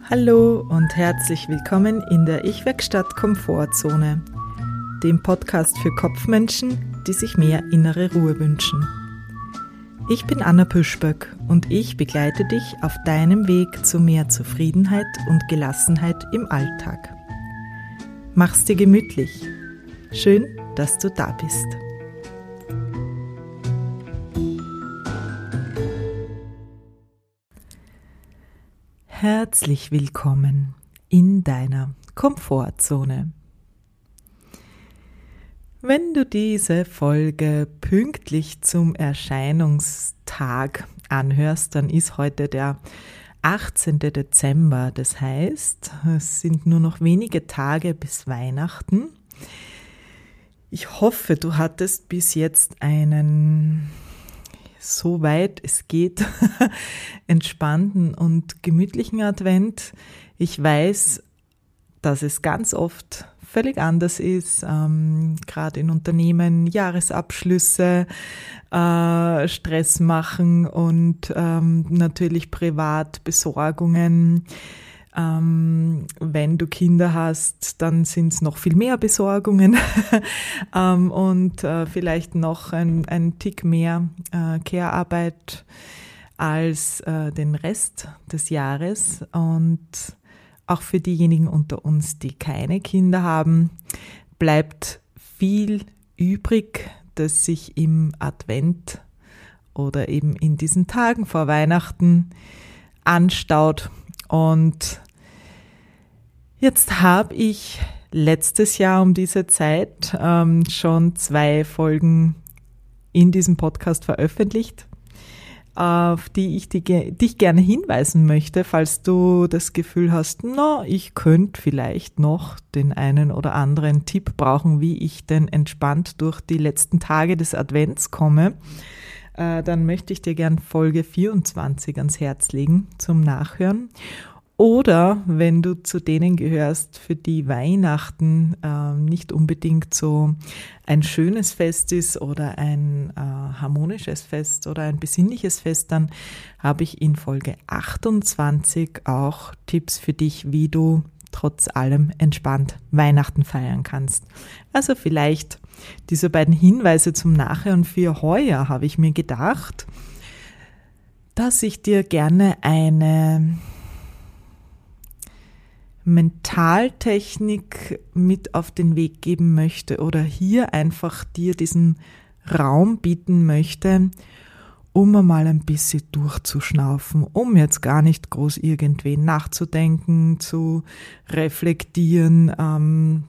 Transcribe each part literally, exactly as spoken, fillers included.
Hallo und herzlich willkommen in der Ich-Werkstatt Komfortzone, dem Podcast für Kopfmenschen, die sich mehr innere Ruhe wünschen. Ich bin Anna Püschböck und ich begleite dich auf deinem Weg zu mehr Zufriedenheit und Gelassenheit im Alltag. Mach's dir gemütlich. Schön, dass du da bist. Herzlich willkommen in deiner Komfortzone. Wenn du diese Folge pünktlich zum Erscheinungstag anhörst, dann ist heute der achtzehnten Dezember. Das heißt, es sind nur noch wenige Tage bis Weihnachten. Ich hoffe, du hattest bis jetzt einen, soweit es geht, entspannten und gemütlichen Advent. Ich weiß, dass es ganz oft völlig anders ist, ähm, gerade in Unternehmen, Jahresabschlüsse, äh, Stress machen und ähm, natürlich privat Besorgungen. Ähm, wenn du Kinder hast, dann sind es noch viel mehr Besorgungen ähm, und äh, vielleicht noch ein, ein Tick mehr äh, Care-Arbeit als äh, den Rest des Jahres. Und auch für diejenigen unter uns, die keine Kinder haben, bleibt viel übrig, das sich im Advent oder eben in diesen Tagen vor Weihnachten anstaut. Und jetzt habe ich letztes Jahr um diese Zeit ähm, schon zwei Folgen in diesem Podcast veröffentlicht, auf die ich die, dich gerne hinweisen möchte, falls du das Gefühl hast, na, ich könnte vielleicht noch den einen oder anderen Tipp brauchen, wie ich denn entspannt durch die letzten Tage des Advents komme. Äh, dann möchte ich dir gern Folge vierundzwanzig ans Herz legen zum Nachhören. Oder wenn du zu denen gehörst, für die Weihnachten äh, nicht unbedingt so ein schönes Fest ist oder ein äh, harmonisches Fest oder ein besinnliches Fest, dann habe ich in Folge achtundzwanzig auch Tipps für dich, wie du trotz allem entspannt Weihnachten feiern kannst. Also vielleicht diese beiden Hinweise zum Nachhören für heuer habe ich mir gedacht, dass ich dir gerne eine Mentaltechnik mit auf den Weg geben möchte oder hier einfach dir diesen Raum bieten möchte, um mal ein bisschen durchzuschnaufen, um jetzt gar nicht groß irgendwie nachzudenken, zu reflektieren, ähm,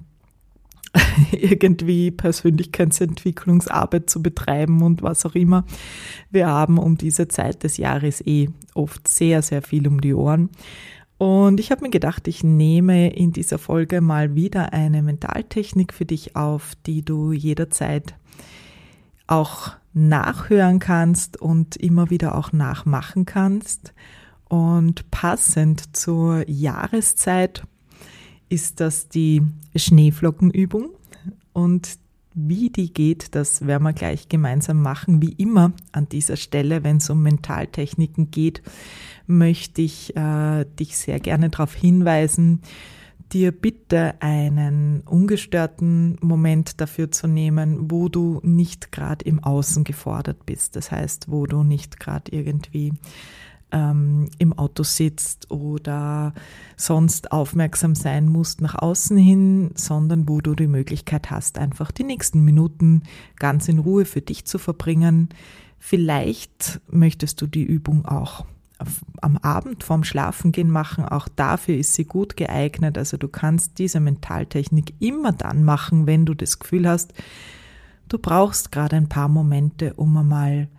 irgendwie Persönlichkeitsentwicklungsarbeit zu betreiben und was auch immer. Wir haben um diese Zeit des Jahres eh oft sehr, sehr viel um die Ohren. Und ich habe mir gedacht, ich nehme in dieser Folge mal wieder eine Mentaltechnik für dich auf, die du jederzeit auch nachhören kannst und immer wieder auch nachmachen kannst. Und passend zur Jahreszeit ist das die Schneeflockenübung. Und wie die geht, das werden wir gleich gemeinsam machen. Wie immer an dieser Stelle, wenn es um Mentaltechniken geht, möchte ich äh, dich sehr gerne darauf hinweisen, dir bitte einen ungestörten Moment dafür zu nehmen, wo du nicht gerade im Außen gefordert bist. Das heißt, wo du nicht gerade irgendwie ähm, im Auto sitzt oder sonst aufmerksam sein musst nach außen hin, sondern wo du die Möglichkeit hast, einfach die nächsten Minuten ganz in Ruhe für dich zu verbringen. Vielleicht möchtest du die Übung auch am Abend vorm Schlafengehen machen, auch dafür ist sie gut geeignet. Also du kannst diese Mentaltechnik immer dann machen, wenn du das Gefühl hast, du brauchst gerade ein paar Momente, um einmal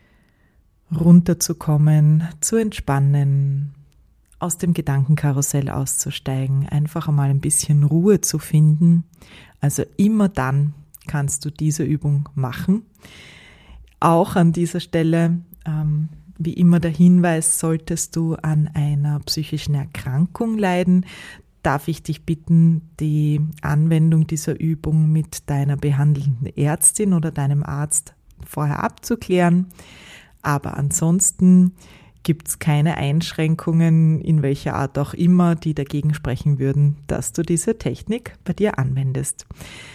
runterzukommen, zu entspannen, aus dem Gedankenkarussell auszusteigen, einfach einmal ein bisschen Ruhe zu finden. Also immer dann kannst du diese Übung machen. Auch an dieser Stelle ähm, wie immer der Hinweis, solltest du an einer psychischen Erkrankung leiden, darf ich dich bitten, die Anwendung dieser Übung mit deiner behandelnden Ärztin oder deinem Arzt vorher abzuklären. Aber ansonsten gibt es keine Einschränkungen, in welcher Art auch immer, die dagegen sprechen würden, dass du diese Technik bei dir anwendest.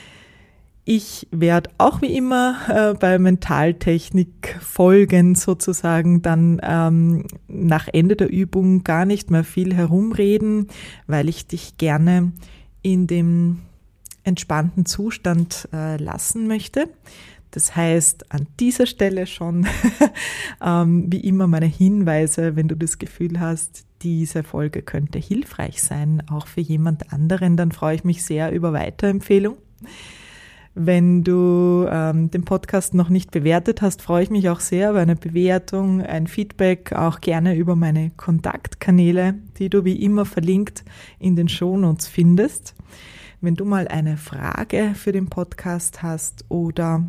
Ich werde auch wie immer äh, bei Mentaltechnik-Folgen sozusagen dann ähm, nach Ende der Übung gar nicht mehr viel herumreden, weil ich dich gerne in dem entspannten Zustand äh, lassen möchte. Das heißt, an dieser Stelle schon ähm, wie immer meine Hinweise, wenn du das Gefühl hast, diese Folge könnte hilfreich sein, auch für jemand anderen, dann freue ich mich sehr über Weiterempfehlung. Wenn du ähm, den Podcast noch nicht bewertet hast, freue ich mich auch sehr über eine Bewertung, ein Feedback, auch gerne über meine Kontaktkanäle, die du wie immer verlinkt in den Shownotes findest. Wenn du mal eine Frage für den Podcast hast oder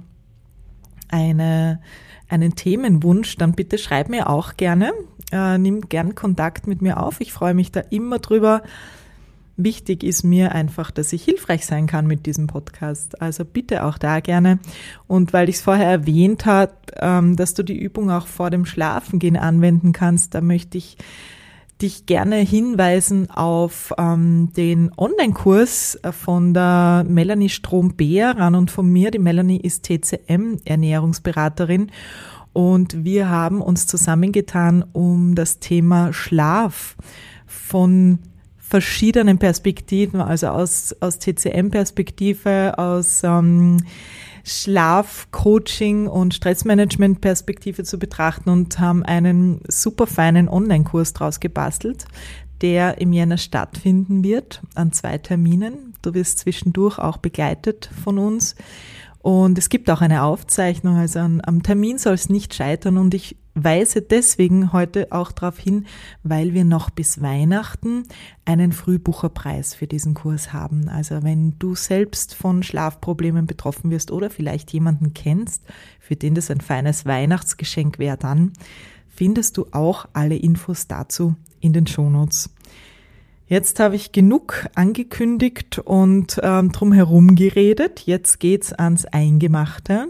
eine, einen Themenwunsch, dann bitte schreib mir auch gerne, äh, nimm gern Kontakt mit mir auf. Ich freue mich da immer drüber. Wichtig ist mir einfach, dass ich hilfreich sein kann mit diesem Podcast. Also bitte auch da gerne. Und weil ich es vorher erwähnt habe, ähm, dass du die Übung auch vor dem Schlafengehen anwenden kannst, da möchte ich dich gerne hinweisen auf ähm, den Online-Kurs von der Melanie Strom-Beer und von mir. Die Melanie ist T C M-Ernährungsberaterin und wir haben uns zusammengetan, um das Thema Schlaf von verschiedenen Perspektiven, also aus, aus T C M-Perspektive, aus ähm, Schlaf-Coaching und Stressmanagement-Perspektive zu betrachten und haben einen super feinen Online-Kurs draus gebastelt, der im Jänner stattfinden wird, an zwei Terminen. Du wirst zwischendurch auch begleitet von uns. Und es gibt auch eine Aufzeichnung, also an, am Termin soll es nicht scheitern und ich weise deswegen heute auch darauf hin, weil wir noch bis Weihnachten einen Frühbucherpreis für diesen Kurs haben. Also wenn du selbst von Schlafproblemen betroffen wirst oder vielleicht jemanden kennst, für den das ein feines Weihnachtsgeschenk wäre, dann findest du auch alle Infos dazu in den Shownotes. Jetzt habe ich genug angekündigt und ähm, drum herum geredet. Jetzt geht's ans Eingemachte.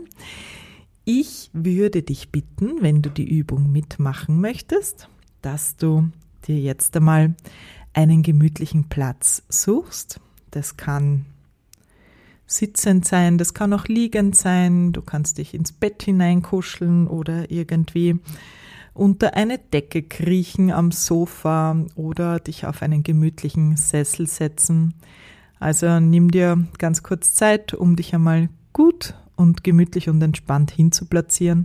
Ich würde dich bitten, wenn du die Übung mitmachen möchtest, dass du dir jetzt einmal einen gemütlichen Platz suchst. Das kann sitzend sein, das kann auch liegend sein. Du kannst dich ins Bett hineinkuscheln oder irgendwie unter eine Decke kriechen am Sofa oder dich auf einen gemütlichen Sessel setzen. Also nimm dir ganz kurz Zeit, um dich einmal gut und gemütlich und entspannt hinzuplatzieren.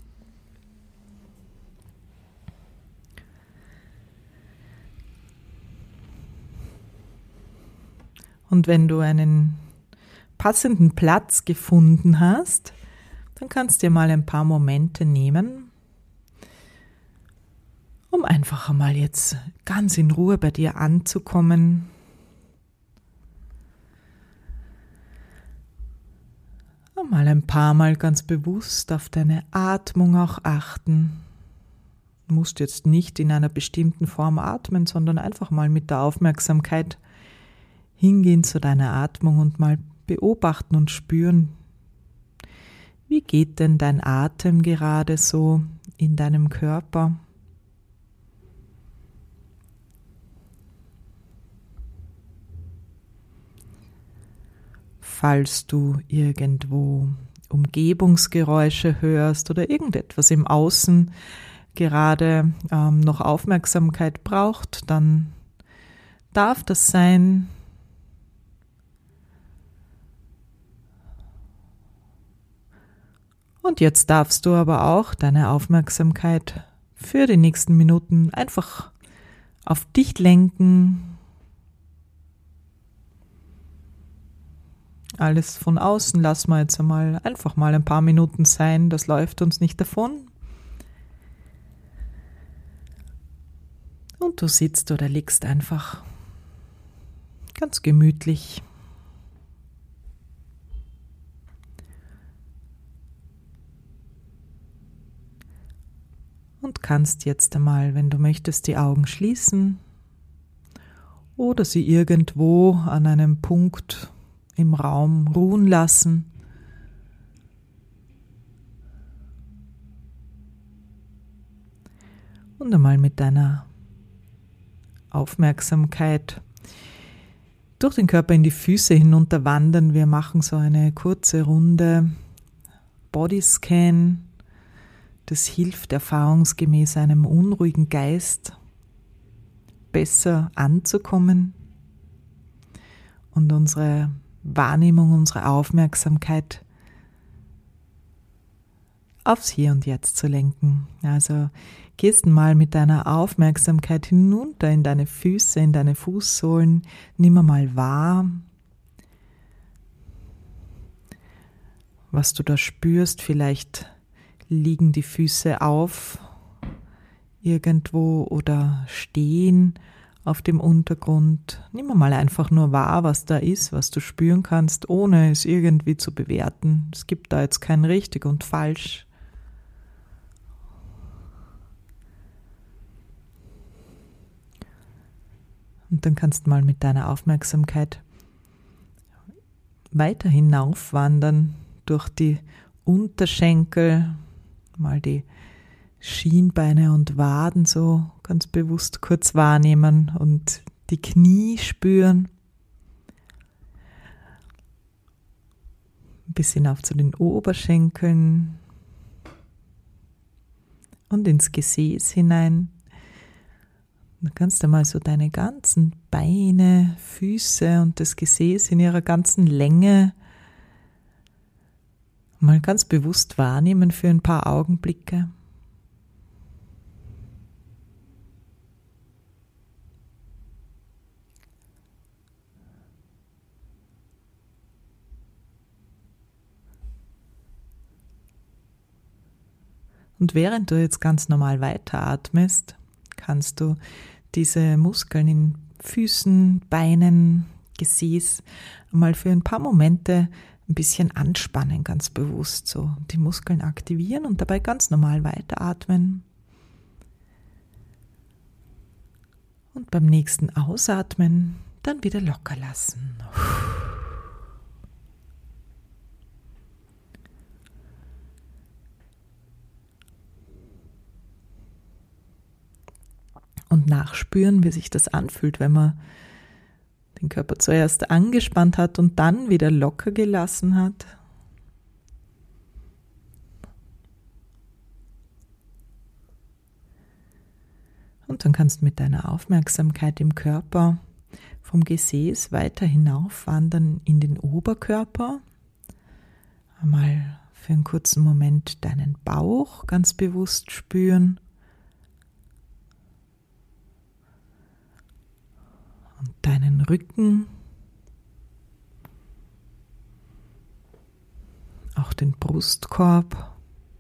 Und wenn du einen passenden Platz gefunden hast, dann kannst du dir mal ein paar Momente nehmen, um einfach einmal jetzt ganz in Ruhe bei dir anzukommen. Mal ein paar Mal ganz bewusst auf deine Atmung auch achten. Du musst jetzt nicht in einer bestimmten Form atmen, sondern einfach mal mit der Aufmerksamkeit hingehen zu deiner Atmung und mal beobachten und spüren, wie geht denn dein Atem gerade so in deinem Körper? Falls du irgendwo Umgebungsgeräusche hörst oder irgendetwas im Außen gerade ähm, noch Aufmerksamkeit braucht, dann darf das sein. Und jetzt darfst du aber auch deine Aufmerksamkeit für die nächsten Minuten einfach auf dich lenken. Alles von außen lassen wir jetzt einmal einfach mal ein paar Minuten sein, das läuft uns nicht davon. Und du sitzt oder liegst einfach ganz gemütlich. Und kannst jetzt einmal, wenn du möchtest, die Augen schließen oder sie irgendwo an einem Punkt im Raum ruhen lassen. Und einmal mit deiner Aufmerksamkeit durch den Körper in die Füße hinunter wandern. Wir machen so eine kurze Runde Bodyscan. Das hilft erfahrungsgemäß einem unruhigen Geist besser anzukommen und unsere Wahrnehmung, unsere Aufmerksamkeit aufs Hier und Jetzt zu lenken. Also gehst mal mit deiner Aufmerksamkeit hinunter in deine Füße, in deine Fußsohlen, nimm mal wahr, was du da spürst. Vielleicht liegen die Füße auf irgendwo oder stehen auf dem Untergrund. Nimm mal einfach nur wahr, was da ist, was du spüren kannst, ohne es irgendwie zu bewerten. Es gibt da jetzt kein richtig und falsch. Und dann kannst du mal mit deiner Aufmerksamkeit weiter hinaufwandern durch die Unterschenkel, mal die Schienbeine und Waden so ganz bewusst kurz wahrnehmen und die Knie spüren. Bis hinauf zu den Oberschenkeln und ins Gesäß hinein. Dann kannst du mal so deine ganzen Beine, Füße und das Gesäß in ihrer ganzen Länge mal ganz bewusst wahrnehmen für ein paar Augenblicke. Und während du jetzt ganz normal weiteratmest, kannst du diese Muskeln in Füßen, Beinen, Gesäß mal für ein paar Momente ein bisschen anspannen, ganz bewusst so. Die Muskeln aktivieren und dabei ganz normal weiteratmen. Und beim nächsten Ausatmen dann wieder locker lassen. Und nachspüren, wie sich das anfühlt, wenn man den Körper zuerst angespannt hat und dann wieder locker gelassen hat. Und dann kannst du mit deiner Aufmerksamkeit im Körper vom Gesäß weiter hinaufwandern in den Oberkörper. Einmal für einen kurzen Moment deinen Bauch ganz bewusst spüren. Und deinen Rücken, auch den Brustkorb.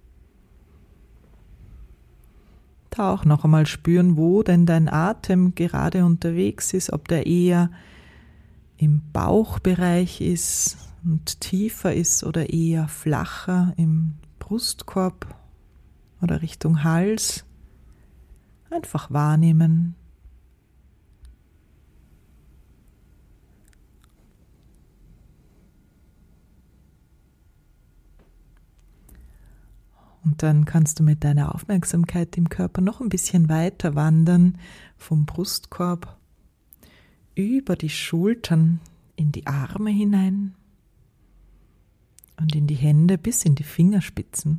Da auch noch einmal spüren, wo denn dein Atem gerade unterwegs ist, ob der eher im Bauchbereich ist und tiefer ist oder eher flacher im Brustkorb oder Richtung Hals. Einfach wahrnehmen. Und dann kannst du mit deiner Aufmerksamkeit im Körper noch ein bisschen weiter wandern, vom Brustkorb über die Schultern in die Arme hinein und in die Hände bis in die Fingerspitzen.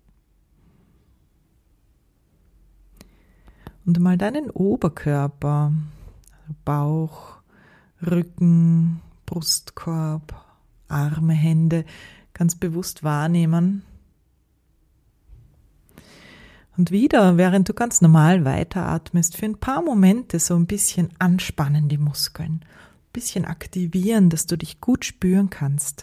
Und mal deinen Oberkörper, also Bauch, Rücken, Brustkorb, Arme, Hände ganz bewusst wahrnehmen. Und wieder, während du ganz normal weiteratmest, für ein paar Momente so ein bisschen anspannen die Muskeln, ein bisschen aktivieren, dass du dich gut spüren kannst.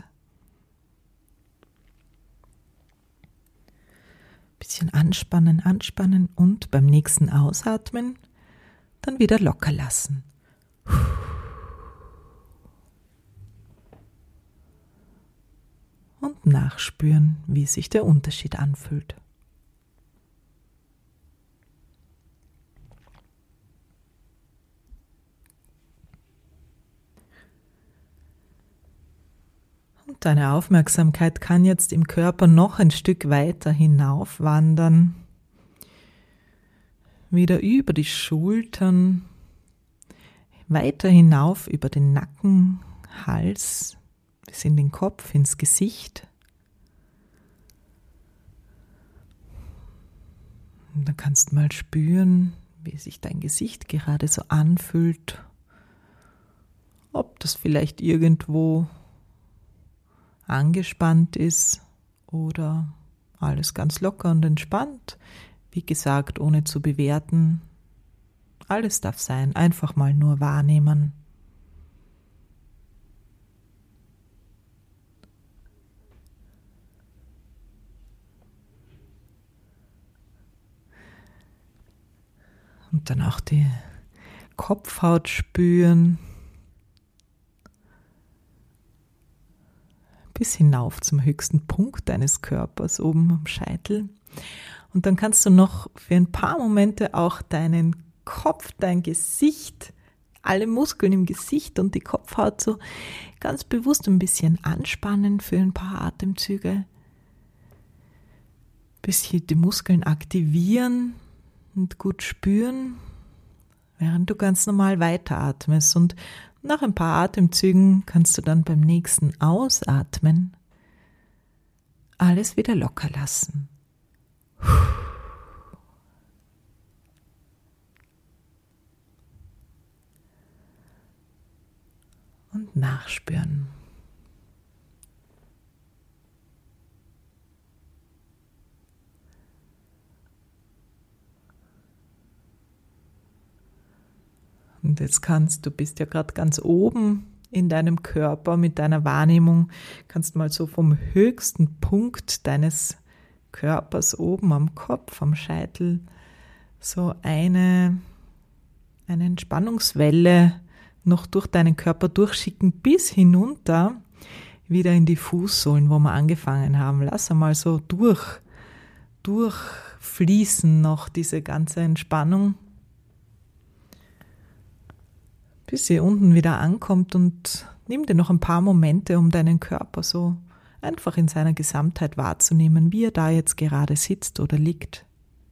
Ein bisschen anspannen, anspannen und beim nächsten Ausatmen dann wieder locker lassen. Und nachspüren, wie sich der Unterschied anfühlt. Deine Aufmerksamkeit kann jetzt im Körper noch ein Stück weiter hinaufwandern, wieder über die Schultern, weiter hinauf über den Nacken, Hals, bis in den Kopf, ins Gesicht. Und dann kannst du mal spüren, wie sich dein Gesicht gerade so anfühlt, ob das vielleicht irgendwo angespannt ist oder alles ganz locker und entspannt. Wie gesagt, ohne zu bewerten. Alles darf sein, einfach mal nur wahrnehmen. Und dann auch die Kopfhaut spüren. Bis hinauf zum höchsten Punkt deines Körpers, oben am Scheitel. Und dann kannst du noch für ein paar Momente auch deinen Kopf, dein Gesicht, alle Muskeln im Gesicht und die Kopfhaut so ganz bewusst ein bisschen anspannen für ein paar Atemzüge. Bisschen die Muskeln aktivieren und gut spüren, während du ganz normal weiteratmest. Und nach ein paar Atemzügen kannst du dann beim nächsten Ausatmen alles wieder locker lassen. Und nachspüren. Und jetzt kannst du, bist ja gerade ganz oben in deinem Körper mit deiner Wahrnehmung, kannst mal so vom höchsten Punkt deines Körpers oben am Kopf, am Scheitel, so eine, eine Entspannungswelle noch durch deinen Körper durchschicken bis hinunter, wieder in die Fußsohlen, wo wir angefangen haben. Lass einmal so durch, durchfließen noch diese ganze Entspannung, bis sie unten wieder ankommt, und nimm dir noch ein paar Momente, um deinen Körper so einfach in seiner Gesamtheit wahrzunehmen, wie er da jetzt gerade sitzt oder liegt.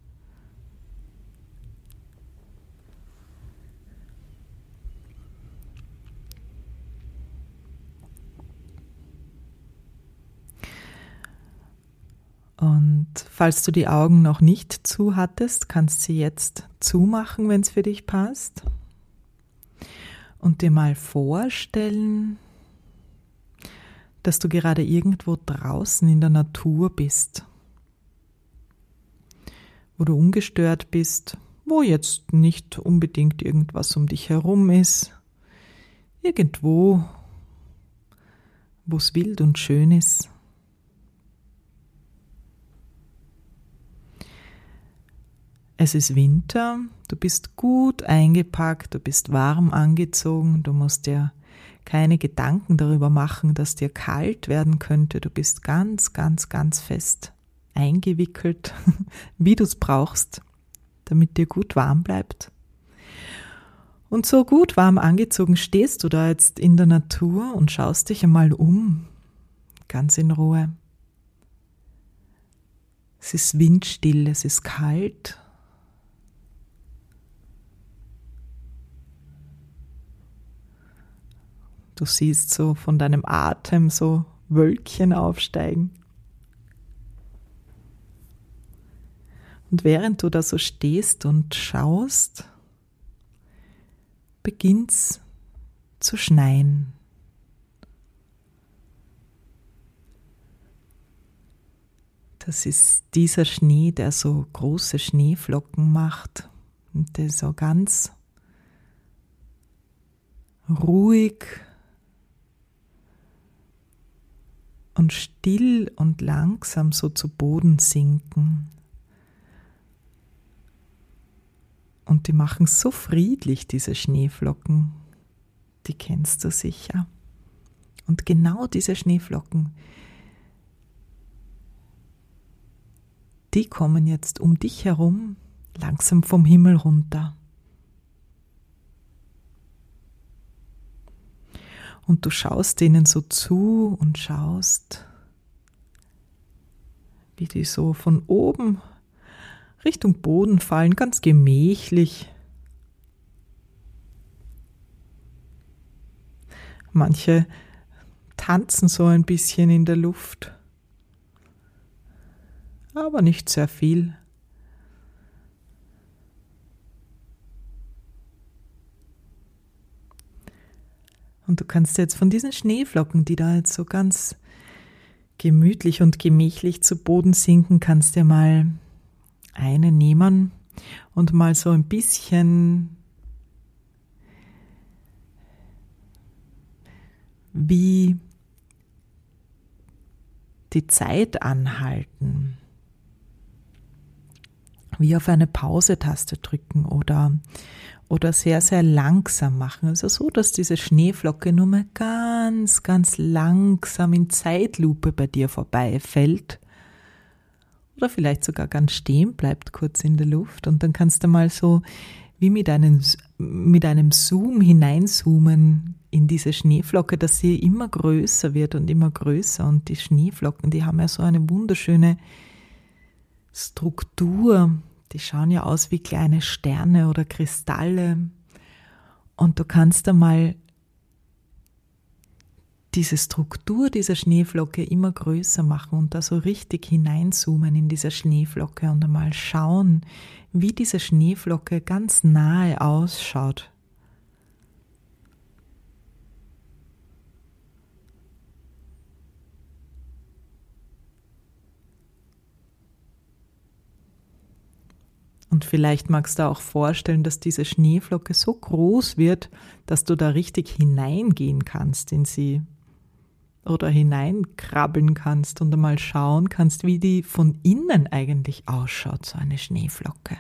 Und falls du die Augen noch nicht zu hattest, kannst du sie jetzt zumachen, wenn es für dich passt. Und dir mal vorstellen, dass du gerade irgendwo draußen in der Natur bist, wo du ungestört bist, wo jetzt nicht unbedingt irgendwas um dich herum ist, irgendwo, wo es wild und schön ist. Es ist Winter, du bist gut eingepackt, du bist warm angezogen, du musst dir keine Gedanken darüber machen, dass dir kalt werden könnte. Du bist ganz, ganz, ganz fest eingewickelt, wie du es brauchst, damit dir gut warm bleibt. Und so gut warm angezogen stehst du da jetzt in der Natur und schaust dich einmal um, ganz in Ruhe. Es ist windstill, es ist kalt. Du siehst so von deinem Atem so Wölkchen aufsteigen. Und während du da so stehst und schaust, beginnt's zu schneien. Das ist dieser Schnee, der so große Schneeflocken macht und der so ganz ruhig und still und langsam so zu Boden sinken. Und die machen so friedlich, diese Schneeflocken. Die kennst du sicher. Und genau diese Schneeflocken, die kommen jetzt um dich herum langsam vom Himmel runter. Und du schaust denen so zu und schaust, wie die so von oben Richtung Boden fallen, ganz gemächlich. Manche tanzen so ein bisschen in der Luft, aber nicht sehr viel. Und du kannst jetzt von diesen Schneeflocken, die da jetzt so ganz gemütlich und gemächlich zu Boden sinken, kannst dir mal eine nehmen und mal so ein bisschen wie die Zeit anhalten, wie auf eine Pause-Taste drücken oder, oder sehr, sehr langsam machen. Also so, dass diese Schneeflocke nur mal ganz, ganz langsam in Zeitlupe bei dir vorbeifällt oder vielleicht sogar ganz stehen bleibt, kurz in der Luft. Und dann kannst du mal so wie mit einem, mit einem Zoom hineinzoomen in diese Schneeflocke, dass sie immer größer wird und immer größer. Und die Schneeflocken, die haben ja so eine wunderschöne Struktur. Die schauen ja aus wie kleine Sterne oder Kristalle. Und du kannst einmal diese Struktur dieser Schneeflocke immer größer machen und da so richtig hineinzoomen in diese Schneeflocke und einmal schauen, wie diese Schneeflocke ganz nahe ausschaut. Und vielleicht magst du auch vorstellen, dass diese Schneeflocke so groß wird, dass du da richtig hineingehen kannst in sie oder hineinkrabbeln kannst und einmal schauen kannst, wie die von innen eigentlich ausschaut, so eine Schneeflocke.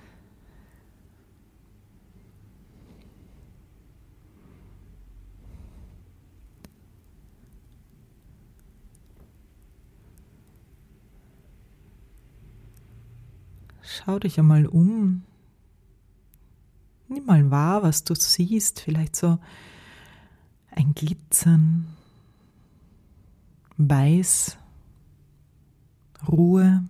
Schau dich einmal um. Nimm mal wahr, was du siehst. Vielleicht so ein Glitzern, Weiß, Ruhe.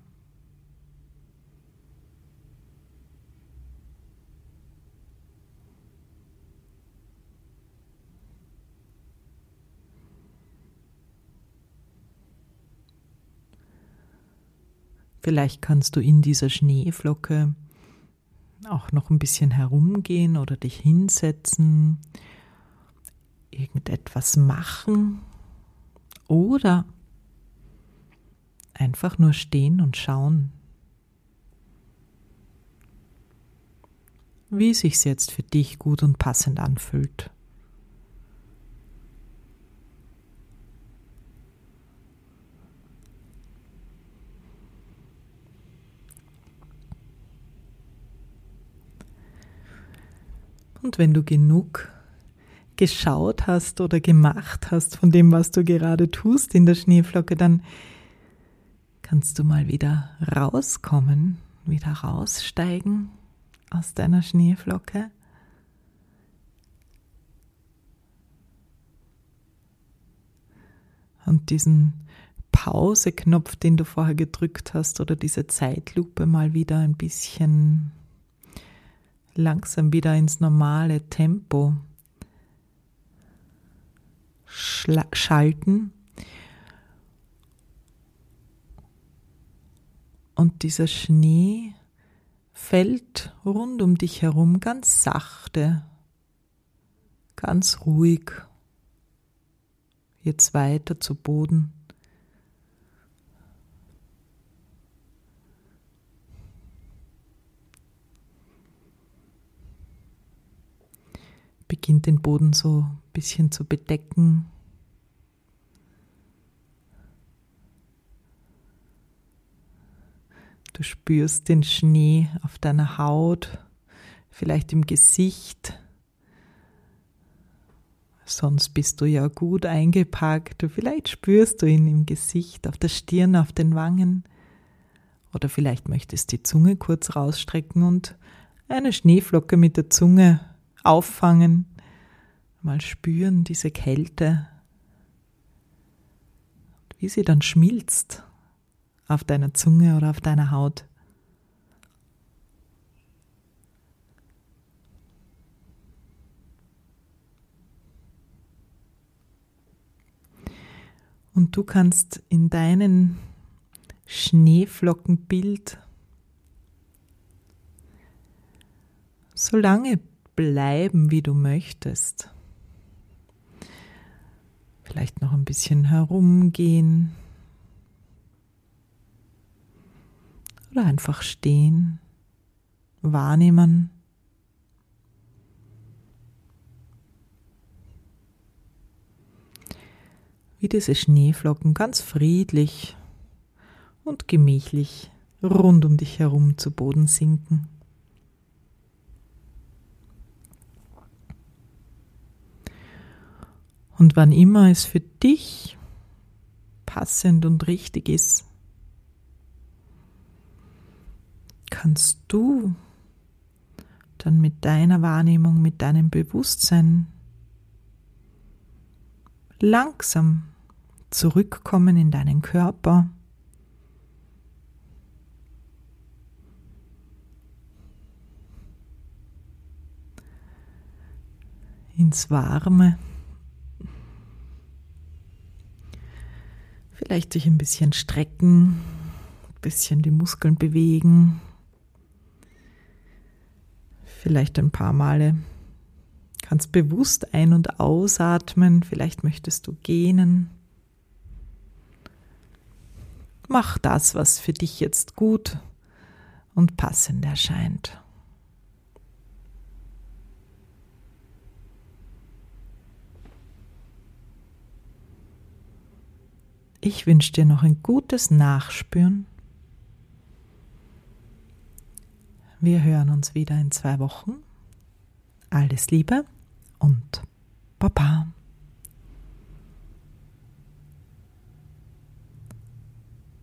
Vielleicht kannst du in dieser Schneeflocke auch noch ein bisschen herumgehen oder dich hinsetzen, irgendetwas machen oder einfach nur stehen und schauen, wie es sich jetzt für dich gut und passend anfühlt. Und wenn du genug geschaut hast oder gemacht hast von dem, was du gerade tust in der Schneeflocke, dann kannst du mal wieder rauskommen, wieder raussteigen aus deiner Schneeflocke. Und diesen Pause-Knopf, den du vorher gedrückt hast, oder diese Zeitlupe mal wieder ein bisschen langsam wieder ins normale Tempo schalten und dieser Schnee fällt rund um dich herum ganz sachte, ganz ruhig, jetzt weiter zu Boden. Beginnt den Boden so ein bisschen zu bedecken. Du spürst den Schnee auf deiner Haut, vielleicht im Gesicht. Sonst bist du ja gut eingepackt. Vielleicht spürst du ihn im Gesicht, auf der Stirn, auf den Wangen. Oder vielleicht möchtest du die Zunge kurz rausstrecken und eine Schneeflocke mit der Zunge auffangen, mal spüren diese Kälte, wie sie dann schmilzt auf deiner Zunge oder auf deiner Haut. Und du kannst in deinem Schneeflockenbild so lange bleiben, wie du möchtest. Vielleicht noch ein bisschen herumgehen oder einfach stehen, wahrnehmen. Wie diese Schneeflocken ganz friedlich und gemächlich rund um dich herum zu Boden sinken. Und wann immer es für dich passend und richtig ist, kannst du dann mit deiner Wahrnehmung, mit deinem Bewusstsein langsam zurückkommen in deinen Körper. Ins Warme. Vielleicht dich ein bisschen strecken, ein bisschen die Muskeln bewegen. Vielleicht ein paar Male kannst bewusst ein- und ausatmen. Vielleicht möchtest du gähnen. Mach das, was für dich jetzt gut und passend erscheint. Ich wünsche dir noch ein gutes Nachspüren. Wir hören uns wieder in zwei Wochen. Alles Liebe und Baba.